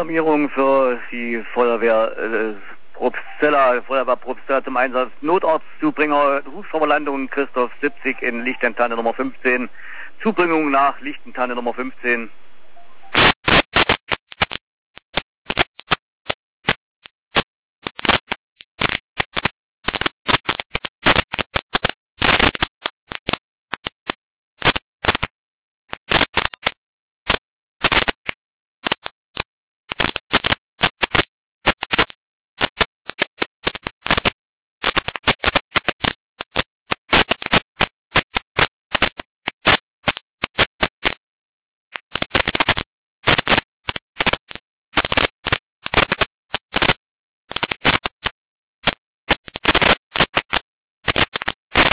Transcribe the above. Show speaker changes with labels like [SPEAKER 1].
[SPEAKER 1] Alarmierung für die Feuerwehr Feuerwehr zum Einsatz. Notarztzubringer, Hubschrauberlandung Christoph 70 in Lichtentanne Nummer 15. Zubringung nach Lichtentanne Nummer 15.